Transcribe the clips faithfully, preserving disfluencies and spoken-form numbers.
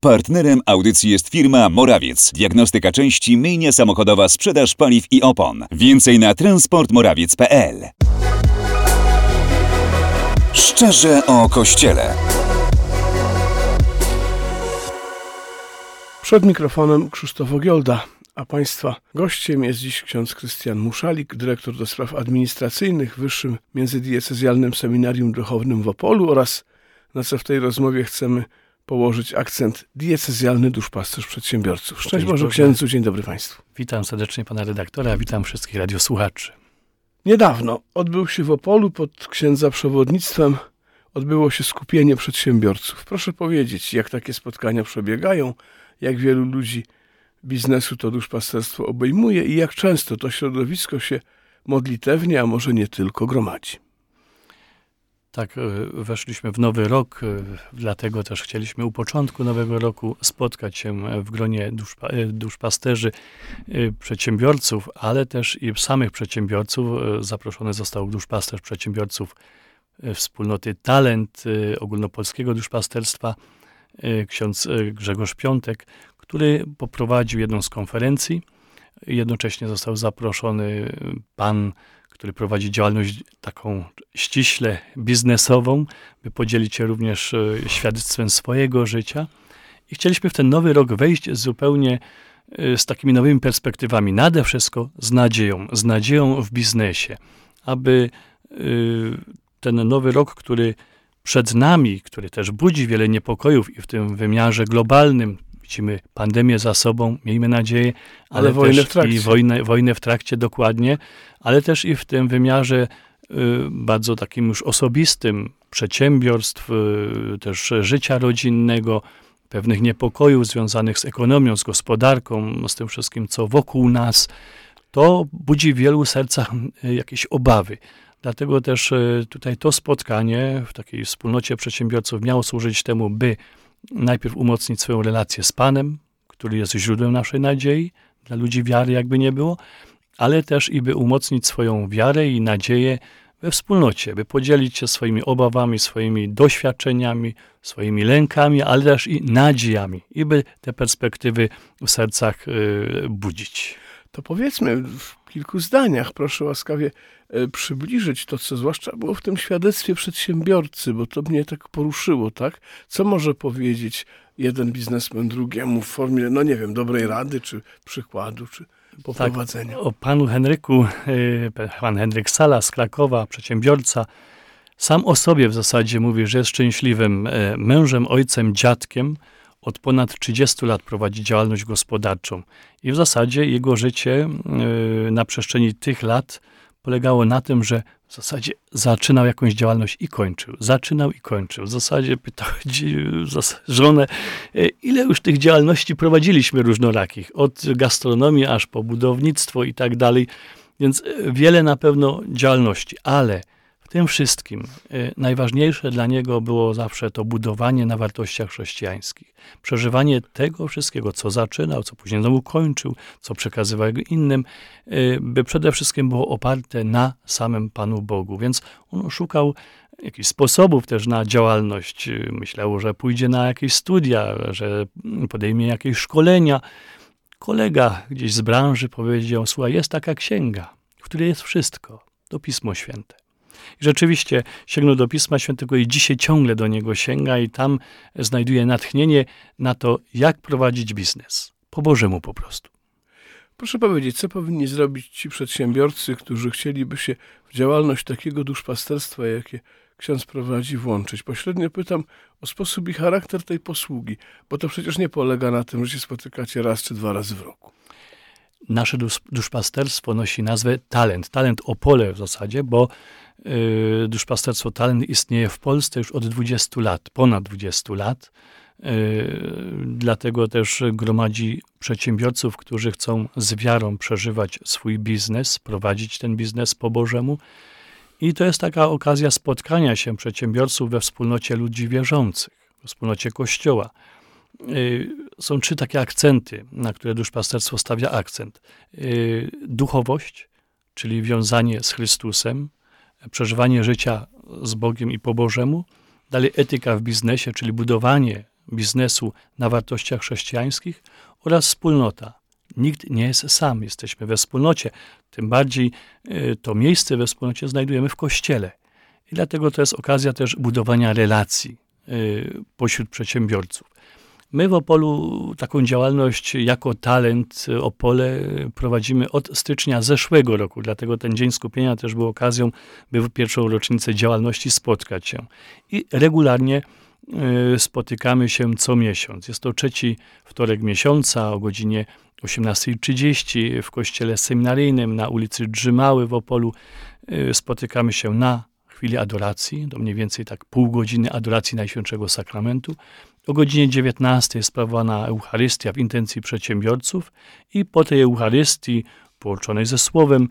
Partnerem audycji jest firma Morawiec. Diagnostyka części, myjnia samochodowa, sprzedaż paliw i opon. Więcej na transport morawiec kropka p l. Szczerze o Kościele. Przed mikrofonem Krzysztof Ogiolda, a Państwa gościem jest dziś ksiądz Krystian Muszalik, dyrektor do spraw administracyjnych w Wyższym Międzydiecezjalnym Seminarium Duchownym w Opolu oraz, na co w tej rozmowie chcemy położyć akcent, diecezjalny duszpasterz przedsiębiorców. Szczęść Boże księdzu, dzień dobry Państwu. Witam serdecznie pana redaktora, witam wszystkich radiosłuchaczy. Niedawno odbył się w Opolu pod księdza przewodnictwem, odbyło się skupienie przedsiębiorców. Proszę powiedzieć, jak takie spotkania przebiegają, jak wielu ludzi biznesu to duszpasterstwo obejmuje i jak często to środowisko się modlitewnie, a może nie tylko, gromadzi. Tak, weszliśmy w nowy rok, dlatego też chcieliśmy u początku nowego roku spotkać się w gronie duszpa, duszpasterzy, przedsiębiorców, ale też i samych przedsiębiorców. Zaproszony został duszpasterz przedsiębiorców wspólnoty Talent ogólnopolskiego duszpasterstwa, ksiądz Grzegorz Piątek, który poprowadził jedną z konferencji. Jednocześnie został zaproszony pan, który prowadzi działalność taką ściśle biznesową, by podzielić się również świadectwem swojego życia. I chcieliśmy w ten nowy rok wejść zupełnie z takimi nowymi perspektywami, nade wszystko z nadzieją, z nadzieją w biznesie, aby ten nowy rok, który przed nami, który też budzi wiele niepokojów i w tym wymiarze globalnym, widzimy pandemię za sobą, miejmy nadzieję, ale, ale wojnę też w trakcie. i wojnę, wojnę w trakcie dokładnie, ale też i w tym wymiarze y, bardzo takim już osobistym przedsiębiorstw, y, też życia rodzinnego, pewnych niepokojów związanych z ekonomią, z gospodarką, z tym wszystkim, co wokół nas, to budzi w wielu sercach y, jakieś obawy. Dlatego też y, tutaj to spotkanie w takiej wspólnocie przedsiębiorców miało służyć temu, by najpierw umocnić swoją relację z Panem, który jest źródłem naszej nadziei, dla ludzi wiary jakby nie było, ale też i by umocnić swoją wiarę i nadzieję we wspólnocie, by podzielić się swoimi obawami, swoimi doświadczeniami, swoimi lękami, ale też i nadziejami i by te perspektywy w sercach y, budzić. To powiedzmy w kilku zdaniach, proszę łaskawie e, przybliżyć to, co zwłaszcza było w tym świadectwie przedsiębiorcy, bo to mnie tak poruszyło, tak? Co może powiedzieć jeden biznesmen drugiemu w formie, no nie wiem, dobrej rady, czy przykładu, czy poprowadzenia? Tak, o panu Henryku, pan Henryk Sala z Krakowa, przedsiębiorca, sam o sobie w zasadzie mówi, że jest szczęśliwym mężem, ojcem, dziadkiem. Od ponad trzydziestu lat prowadzi działalność gospodarczą i w zasadzie jego życie na przestrzeni tych lat polegało na tym, że w zasadzie zaczynał jakąś działalność i kończył. Zaczynał i kończył. W zasadzie pytał żonę, ile już tych działalności prowadziliśmy różnorakich, od gastronomii aż po budownictwo i tak dalej. Więc wiele na pewno działalności, ale w tym wszystkim y, najważniejsze dla niego było zawsze to budowanie na wartościach chrześcijańskich. Przeżywanie tego wszystkiego, co zaczynał, co później znowu kończył, co przekazywał innym, y, by przede wszystkim było oparte na samym Panu Bogu. Więc on szukał jakichś sposobów też na działalność. Myślał, że pójdzie na jakieś studia, że podejmie jakieś szkolenia. Kolega gdzieś z branży powiedział, słuchaj, jest taka księga, w której jest wszystko, to Pismo Święte. I rzeczywiście sięgnął do Pisma Świętego i dzisiaj ciągle do niego sięga i tam znajduje natchnienie na to, jak prowadzić biznes. Po Bożemu po prostu. Proszę powiedzieć, co powinni zrobić ci przedsiębiorcy, którzy chcieliby się w działalność takiego duszpasterstwa, jakie ksiądz prowadzi, włączyć? Pośrednio pytam o sposób i charakter tej posługi, bo to przecież nie polega na tym, że się spotykacie raz czy dwa razy w roku. Nasze duszpasterstwo nosi nazwę Talent. Talent Opole w zasadzie, bo yy, duszpasterstwo Talent istnieje w Polsce już od dwudziestu lat, ponad dwudziestu lat. Yy, dlatego też gromadzi przedsiębiorców, którzy chcą z wiarą przeżywać swój biznes, prowadzić ten biznes po Bożemu. I to jest taka okazja spotkania się przedsiębiorców we wspólnocie ludzi wierzących, we wspólnocie Kościoła. Są trzy takie akcenty, na które duszpasterstwo stawia akcent. Duchowość, czyli wiązanie z Chrystusem, przeżywanie życia z Bogiem i po Bożemu. Dalej etyka w biznesie, czyli budowanie biznesu na wartościach chrześcijańskich oraz wspólnota. Nikt nie jest sam, jesteśmy we wspólnocie. Tym bardziej y, to miejsce we wspólnocie znajdujemy w Kościele. I dlatego to jest okazja też budowania relacji y, pośród przedsiębiorców. My w Opolu taką działalność jako Talent Opole prowadzimy od stycznia zeszłego roku, dlatego ten Dzień Skupienia też był okazją, by w pierwszą rocznicę działalności spotkać się. I regularnie y, spotykamy się co miesiąc. Jest to trzeci wtorek miesiąca o godzinie osiemnasta trzydzieści w kościele seminaryjnym na ulicy Drzymały w Opolu. Y, spotykamy się na chwili adoracji, to mniej więcej tak pół godziny adoracji Najświętszego Sakramentu. O godzinie dziewiętnastej jest sprawowana Eucharystia w intencji przedsiębiorców i po tej Eucharystii, połączonej ze Słowem,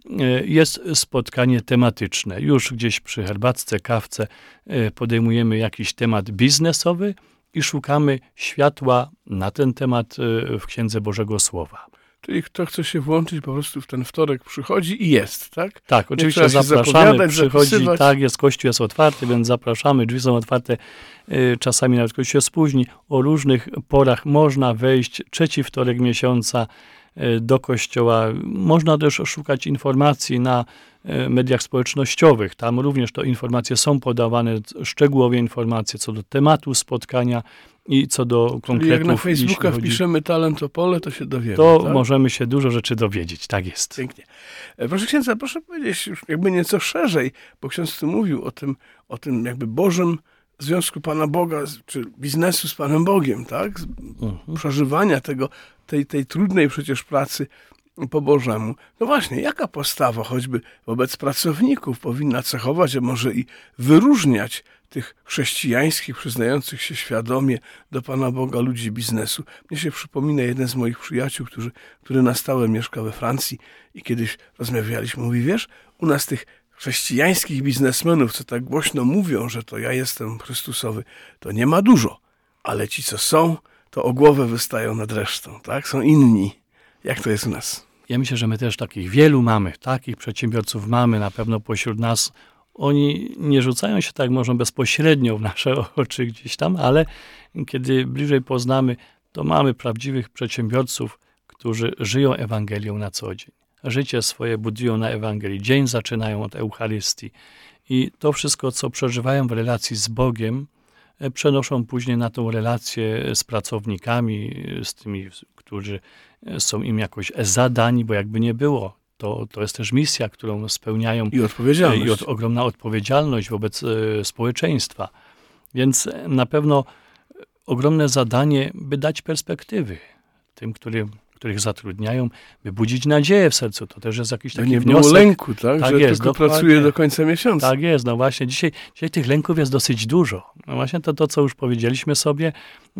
jest spotkanie tematyczne. Już gdzieś przy herbatce, kawce podejmujemy jakiś temat biznesowy i szukamy światła na ten temat w Księdze Bożego Słowa. Czyli kto chce się włączyć, po prostu w ten wtorek przychodzi i jest, tak? Tak, oczywiście zapraszamy, przychodzi, tak jest, kościół jest otwarty, więc zapraszamy, drzwi są otwarte, y, czasami nawet kościół się spóźni. O różnych porach można wejść, trzeci wtorek miesiąca y, do kościoła. Można też szukać informacji na y, mediach społecznościowych, tam również to informacje są podawane, szczegółowe informacje co do tematu spotkania i co do konkretów. Czyli jak na Facebooka wpiszemy Talent Opole, to się dowiemy. To tak? możemy się dużo rzeczy dowiedzieć, tak jest. Pięknie. Proszę księdza, proszę powiedzieć już jakby nieco szerzej, bo ksiądz tu mówił o tym, o tym jakby Bożym związku Pana Boga, czy biznesu z Panem Bogiem, tak? Mhm. Przeżywania tego, tej, tej trudnej przecież pracy po Bożemu. No właśnie, jaka postawa choćby wobec pracowników powinna cechować, a może i wyróżniać tych chrześcijańskich, przyznających się świadomie do Pana Boga ludzi biznesu? Mnie się przypomina jeden z moich przyjaciół, który, który na stałe mieszka we Francji i kiedyś rozmawialiśmy, mówi, wiesz, u nas tych chrześcijańskich biznesmenów, co tak głośno mówią, że to ja jestem Chrystusowy, to nie ma dużo, ale ci, co są, to o głowę wystają nad resztą, tak? Są inni. Jak to jest u nas? Ja myślę, że my też takich wielu mamy, takich przedsiębiorców mamy na pewno pośród nas. Oni nie rzucają się tak może bezpośrednio w nasze oczy gdzieś tam, ale kiedy bliżej poznamy, to mamy prawdziwych przedsiębiorców, którzy żyją Ewangelią na co dzień. Życie swoje budują na Ewangelii. Dzień zaczynają od Eucharystii. I to wszystko, co przeżywają w relacji z Bogiem, przenoszą później na tą relację z pracownikami, z tymi, którzy są im jakoś zadani, bo jakby nie było. To, to jest też misja, którą spełniają. I odpowiedzialność. I od, ogromna odpowiedzialność wobec e, społeczeństwa. Więc na pewno ogromne zadanie, by dać perspektywy tym, który, których zatrudniają, by budzić nadzieję w sercu. To też jest jakiś taki nie wniosek. Nie było lęku, tak? tak że jest, tylko pracuje do końca miesiąca. Tak jest, no właśnie. Dzisiaj, dzisiaj tych lęków jest dosyć dużo. No właśnie to, to, co już powiedzieliśmy sobie,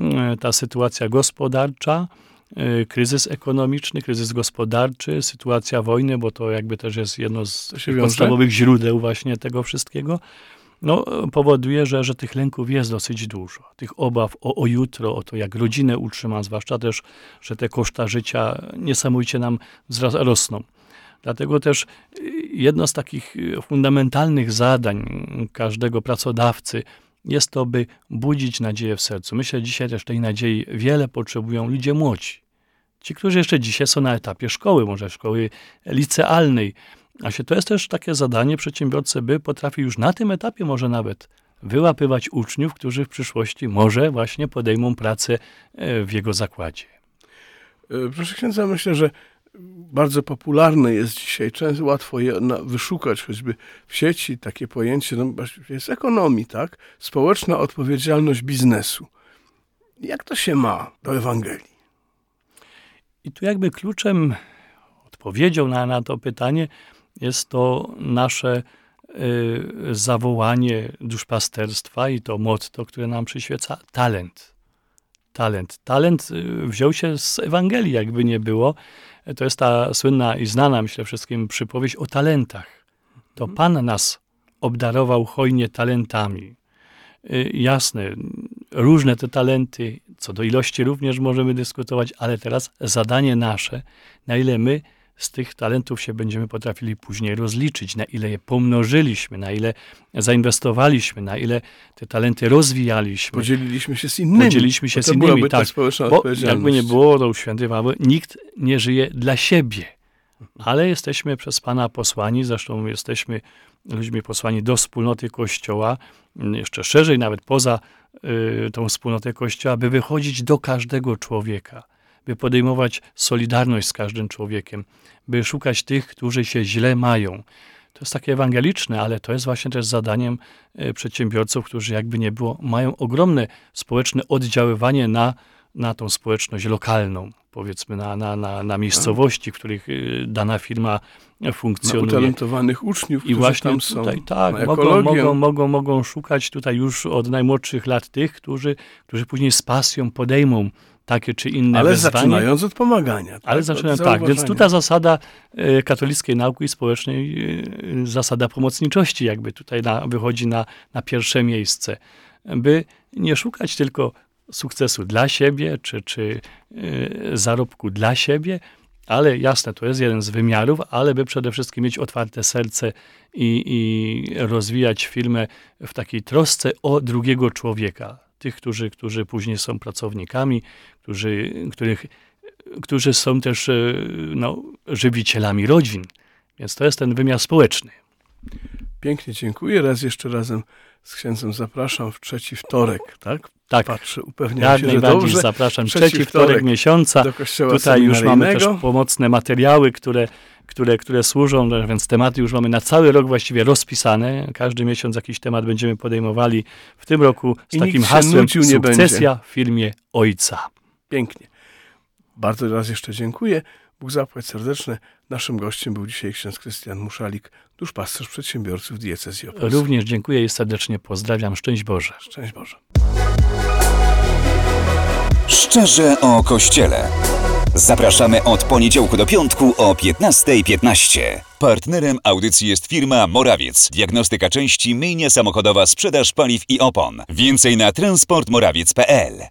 ta sytuacja gospodarcza, kryzys ekonomiczny, kryzys gospodarczy, sytuacja wojny, bo to jakby też jest jedno z podstawowych źródeł właśnie tego wszystkiego, no, powoduje, że, że tych lęków jest dosyć dużo. Tych obaw o, o jutro, o to, jak rodzinę utrzyma, zwłaszcza też, że te koszta życia niesamowicie nam wzras- rosną. Dlatego też jedno z takich fundamentalnych zadań każdego pracodawcy jest to, by budzić nadzieję w sercu. Myślę, że dzisiaj też tej nadziei wiele potrzebują ludzie młodzi. Ci, którzy jeszcze dzisiaj są na etapie szkoły, może szkoły licealnej. A się to jest też takie zadanie przedsiębiorcy, by potrafi już na tym etapie może nawet wyłapywać uczniów, którzy w przyszłości może właśnie podejmą pracę w jego zakładzie. Proszę księdza, myślę, że bardzo popularne jest dzisiaj, często łatwo je wyszukać choćby w sieci, takie pojęcie, no, jest ekonomii, tak? Społeczna odpowiedzialność biznesu. Jak to się ma do Ewangelii? I tu jakby kluczem, odpowiedzią na, na to pytanie jest to nasze y, zawołanie duszpasterstwa i to motto, które nam przyświeca, talent. Talent. Talent wziął się z Ewangelii, jakby nie było. To jest ta słynna i znana, myślę, wszystkim przypowieść o talentach. To Pan nas obdarował hojnie talentami. Jasne, różne te talenty, co do ilości również możemy dyskutować, ale teraz zadanie nasze, na ile my z tych talentów się będziemy potrafili później rozliczyć, na ile je pomnożyliśmy, na ile zainwestowaliśmy, na ile te talenty rozwijaliśmy. Podzieliliśmy się z innymi. Podzieliliśmy się Bo z to innymi, byłaby ta tak. społeczna Bo odpowiedzialność. jakby nie było, to święty Paweł, nikt nie żyje dla siebie. Ale jesteśmy przez Pana posłani, zresztą jesteśmy ludźmi posłani do wspólnoty Kościoła, jeszcze szerzej, nawet poza y, tą wspólnotę Kościoła, by wychodzić do każdego człowieka, by podejmować solidarność z każdym człowiekiem, by szukać tych, którzy się źle mają. To jest takie ewangeliczne, ale to jest właśnie też zadaniem y, przedsiębiorców, którzy jakby nie było, mają ogromne społeczne oddziaływanie na, na tą społeczność lokalną, powiedzmy na, na, na, na miejscowości, w których y, dana firma funkcjonuje. Na utalentowanych uczniów, I którzy właśnie tam są. tutaj, tak, na mogą, ekologię. mogą, mogą, mogą szukać tutaj już od najmłodszych lat tych, którzy, którzy później z pasją podejmą takie czy inne Ale wyzwanie. zaczynając od pomagania. Tak? Ale zaczynają, Od tak, więc zauważania. tu ta zasada e, katolickiej nauki społecznej, e, zasada pomocniczości jakby tutaj na, wychodzi na, na pierwsze miejsce. By nie szukać tylko sukcesu dla siebie, czy, czy e, zarobku dla siebie, ale jasne, to jest jeden z wymiarów, ale by przede wszystkim mieć otwarte serce i, i rozwijać firmę w takiej trosce o drugiego człowieka. Tych, którzy, którzy później są pracownikami, którzy, których, którzy są też no, żywicielami rodzin. Więc to jest ten wymiar społeczny. Pięknie dziękuję. Raz jeszcze razem z księdzem zapraszam w trzeci wtorek, tak? Tak, Patrzę, upewniam jak się, że najbardziej dobrze. zapraszam. Trzeci Trzeci wtorek wtorek miesiąca. Do kościoła Tutaj już mamy też seminaryjnego. pomocne materiały, które, które, które służą, no, więc tematy już mamy na cały rok właściwie rozpisane. Każdy miesiąc jakiś temat będziemy podejmowali. W tym roku z I takim nikt się hasłem nudził nie sukcesja w firmie Ojca. Pięknie. Bardzo raz jeszcze dziękuję. Bóg zapłać serdeczne. Naszym gościem był dzisiaj ksiądz Krystian Muszalik, duszpasterz przedsiębiorców diecezji opolskiej. Również dziękuję i serdecznie pozdrawiam. Szczęść Boże. Szczęść Boże. Szczerze o Kościele. Zapraszamy od poniedziałku do piątku o piętnasta piętnaście. Partnerem audycji jest firma Morawiec. Diagnostyka części, myjnia samochodowa, sprzedaż paliw i opon. Więcej na transport morawiec kropka p l.